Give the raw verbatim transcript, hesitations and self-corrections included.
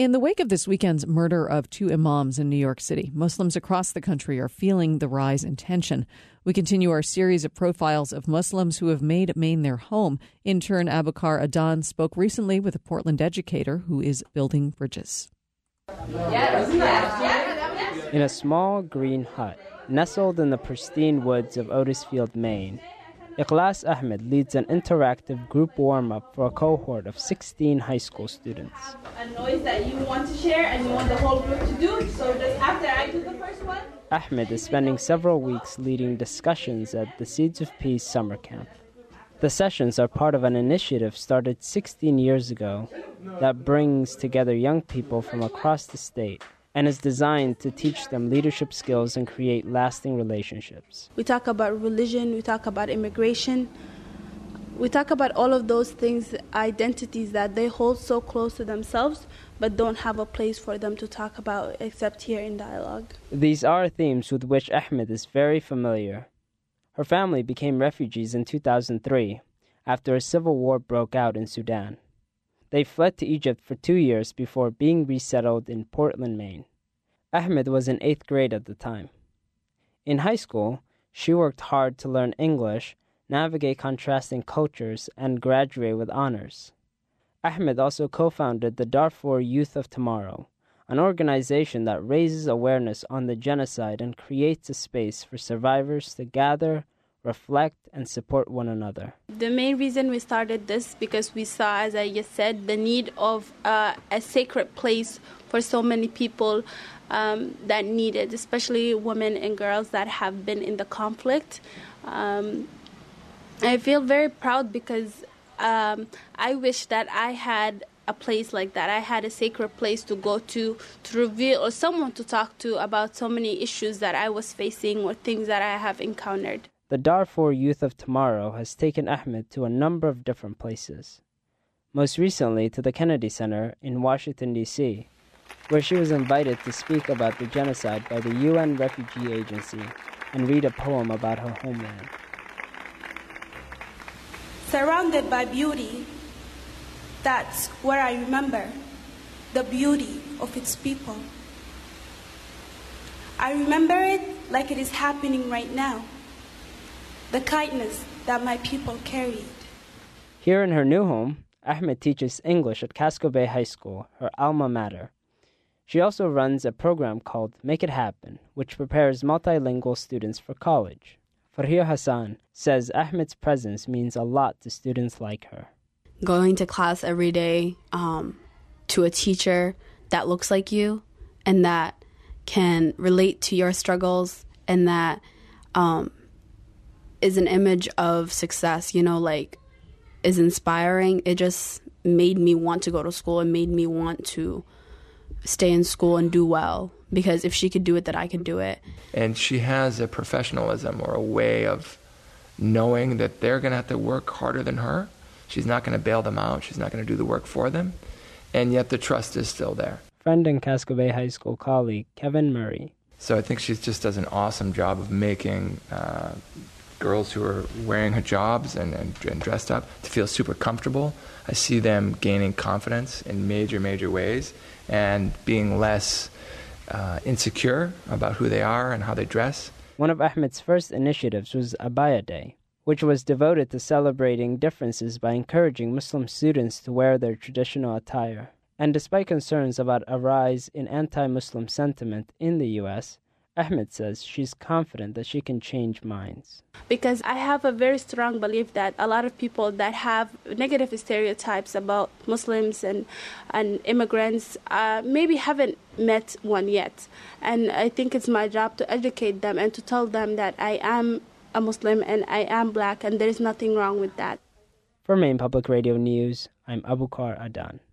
In the wake of this weekend's murder of two imams in New York City, Muslims across the country are feeling the rise in tension. We continue our series of profiles of Muslims who have made Maine their home. Intern Abukar Adan spoke recently with a Portland educator who is building bridges. In a small green hut, nestled in the pristine woods of Otisfield, Maine, Ikhlas Ahmed leads an interactive group warm-up for a cohort of sixteen high school students. A noise that you want to share and you want the whole group to do, so just after I do the first one. Ahmed is spending several weeks leading discussions at the Seeds of Peace summer camp. The sessions are part of an initiative started sixteen years ago that brings together young people from across the state and is designed to teach them leadership skills and create lasting relationships. We talk about religion, we talk about immigration, we talk about all of those things, identities that they hold so close to themselves but don't have a place for them to talk about except here in dialogue. These are themes with which Ahmed is very familiar. Her family became refugees in two thousand three after a civil war broke out in Sudan. They fled to Egypt for two years before being resettled in Portland, Maine. Ahmed was in eighth grade at the time. In high school, she worked hard to learn English, navigate contrasting cultures, and graduate with honors. Ahmed also co-founded the Darfur Youth of Tomorrow, an organization that raises awareness on the genocide and creates a space for survivors to gather, reflect, and support one another. The main reason we started this because we saw, as I just said, the need of uh, a sacred place for so many people um, that need it, especially women and girls that have been in the conflict. Um, I feel very proud because um, I wish that I had a place like that. I had a sacred place to go to, to reveal, or someone to talk to about so many issues that I was facing or things that I have encountered. The Darfur Youth of Tomorrow has taken Ahmed to a number of different places. Most recently to the Kennedy Center in Washington, D C, where she was invited to speak about the genocide by the U N Refugee Agency and read a poem about her homeland. Surrounded by beauty, that's where I remember the beauty of its people. I remember it like it is happening right now. The kindness that my people carried. Here in her new home, Ahmed teaches English at Casco Bay High School, her alma mater. She also runs a program called Make It Happen, which prepares multilingual students for college. Farhia Hassan says Ahmed's presence means a lot to students like her. Going to class every day um, to a teacher that looks like you and that can relate to your struggles and that um, is an image of success, you know, like, is inspiring. It just made me want to go to school and made me want to stay in school and do well, because if she could do it, then I can do it. And she has a professionalism or a way of knowing that they're going to have to work harder than her. She's not going to bail them out. She's not going to do the work for them. And yet the trust is still there. Friend and Casco Bay High School colleague Kevin Murray. So I think she just does an awesome job of making uh, girls who are wearing hijabs and, and, and dressed up to feel super comfortable. I see them gaining confidence in major, major ways and being less uh, insecure about who they are and how they dress. One of Ahmed's first initiatives was Abaya Day, which was devoted to celebrating differences by encouraging Muslim students to wear their traditional attire. And despite concerns about a rise in anti-Muslim sentiment in the U S, Ahmed says she's confident that she can change minds. Because I have a very strong belief that a lot of people that have negative stereotypes about Muslims and, and immigrants uh, maybe haven't met one yet. And I think it's my job to educate them and to tell them that I am a Muslim and I am black and there is nothing wrong with that. For Maine Public Radio News, I'm Abukar Adan.